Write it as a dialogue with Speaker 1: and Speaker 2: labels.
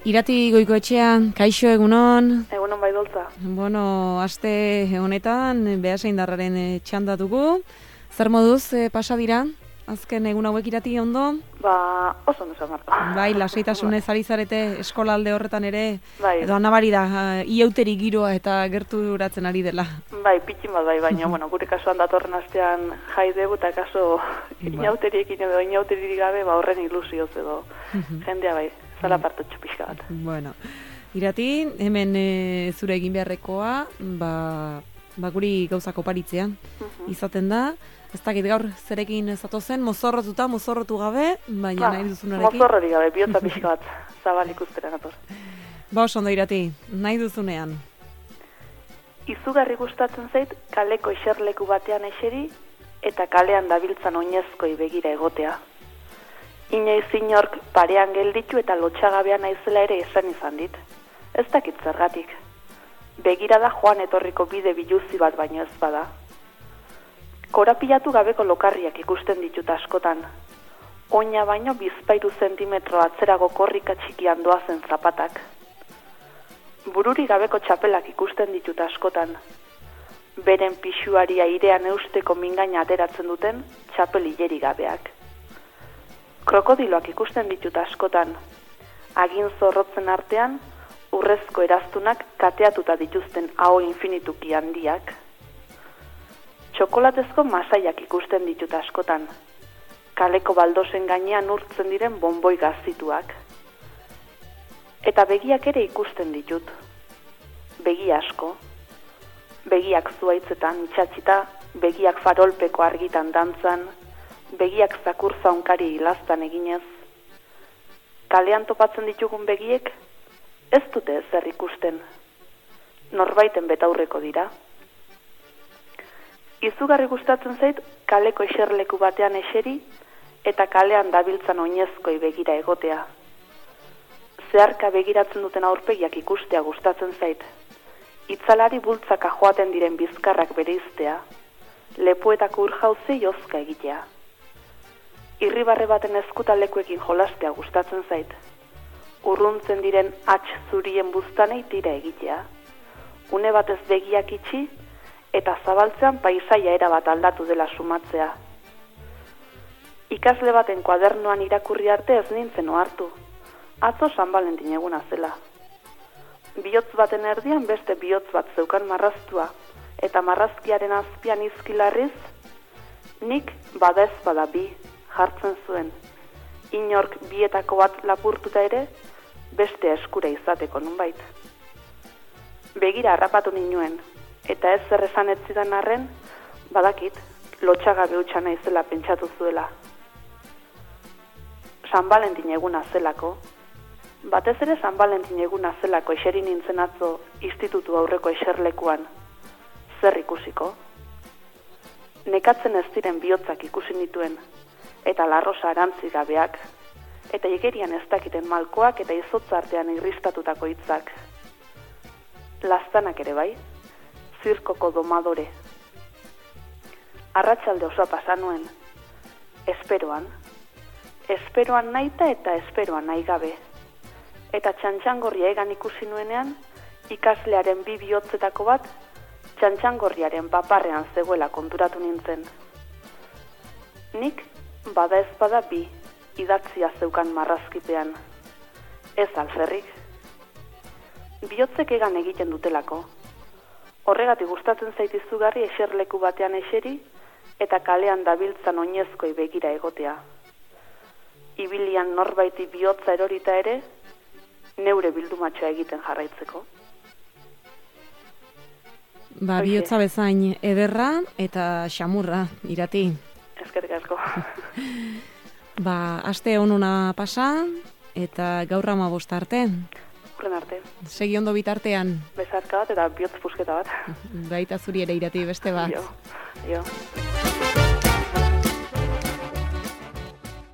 Speaker 1: Irati Goikoetxean, kaixo egunon.
Speaker 2: Egunon bai doltza.
Speaker 1: Bueno, aste honetan Beasaindarraren txanda dugu. Zer moduz pasa dira? Azken egun hauek Irati ondo?
Speaker 2: Oso ondo Marko.
Speaker 1: Bai, lasaitasunez ari zarete eskolalde horretan ere.
Speaker 2: Bai.
Speaker 1: Edo nabari da, iauteri giroa eta gerturatzen ari dela.
Speaker 2: Bai, pitxin bat bai, baina, gure kasuan datorren astean jai dugu eta kaso inauteriekin edo inauteririk gabe, horren ilusioz edo jendea bai, zala partetxo pixka bat.
Speaker 1: Bueno, Irati, hemen zure egin beharrekoa, guri gauzak oparitzean izaten da. Ez dakit gaur zerekin zatozen, mozorrotu gabe, baina nahi duzunarekin.
Speaker 2: Mozorrori gabe, bihotza pixka bat, zabal ikustera nator.
Speaker 1: Oso ondo Irati, nahi duzunean.
Speaker 2: Izugarri gustatzen zait, kaleko eserleku batean eseri, eta kalean dabiltzan oinezkoi begira egotea. Inoiz inork parean gelditu eta lotxagabean naizela ere esan izan dit. Ez dakit zergatik. Begira da joan etorriko bide biluzi bat baino ez bada. Korapilatu gabeko lokarriak ikusten ditut askotan. Oina baino 2 zentimetro atzerago korrika txikian doazen zapatak. Bururi gabeko txapelak ikusten ditut askotan. Beren pixuari airean eusteko mingaina ateratzen duten txapel hileri gabeak. Krokodiloak ikusten ditut askotan. Agin zorrotzen artean, urrezko eraztunak kateatuta dituzten aho infinituki handiak. Txokolatezko masaiak ikusten ditut askotan. Kaleko baldosen gainean urtzen diren bonboi gazituak. Eta begiak ere ikusten ditut. Begi asko. Begiak zuaitzetan itxatzita, begiak farolpeko argitan dantzan, begiak zakur zaunkari hilaztan eginez. Kalean topatzen ditugun begiek, ez dute ezer ikusten. Norbaiten betaurreko dira. Izugarri gustatzen zait, kaleko eserleku batean eseri, eta kalean dabiltzan oinezkoi begira egotea. Zeharka begiratzen duten aurpegiak ikustea gustatzen zait. Itzalari bultzaka joaten diren bizkarrak bereiztea, lepoetako urjauze jozka egitea. Irribarre baten eskutalekuekin jolastea gustatzen zait. Urruntzen diren hats zurien buztanei tira egitea. Une batez begiak itxi, eta zabaltzean paisaia erabat aldatu dela sumatzea. Ikasle baten kuadernoan irakurri arte ez nintzen ohartu. Atzo San Valentin eguna zela. Bihotz baten erdian beste bihotz bat zeukan marraztua, eta marrazkiaren azpian izkilarriz, nik bada ez bada bi jartzen zuen. Inork bietako bat lapurtuta ere, beste eskura izateko nunbait. Begira harrapatu ninuen, eta ez zer esan ez zidan arren, badakit, lotxagabe hutsa naizela pentsatu zuela. San Valentin eguna zelako, batez ere San Valentin eguna zelako eseri nintzen atzo institutu aurreko eserlekuan, zer ikusiko? Nekatzen ez diren bihotzak ikusi nituen, eta larrosa arantzi gabeak, eta igerian ez dakiten malkoak eta izotza artean irristatutako hitzak. Laztanak ere bai, zirkoko domadore. Arratsalde osoa pasa nuen, esperoan nahita eta esperoan nahi gabe. Eta txantxangorria egan ikusi nuenean, ikaslearen 2 bihotzetako bat, txantxangorriaren paparrean zegoela konturatu nintzen. Nik, bada ez bada 2, idatzia zeukan marrazkipean. Ez alferrik. Bihotzek egan egiten dutelako. Horregatik gustatzen zait izugarri eserleku batean eseri, eta kalean dabiltzan oinezkoi begira egotea. Ibilian norbaiti bihotza erorita ere, neure bildumatxoa egiten jarraitzeko.
Speaker 1: Bihotza bezain ederra eta xamurra, Irati.
Speaker 2: Eskerrik asko.
Speaker 1: Aste honuna pasa, eta gaur 15 arte.
Speaker 2: Urren arte.
Speaker 1: Segi ondo bitartean.
Speaker 2: Bezarka bat eta bihotz pusketa bat.
Speaker 1: Baita zuri ere Irati beste bat.
Speaker 2: Jo.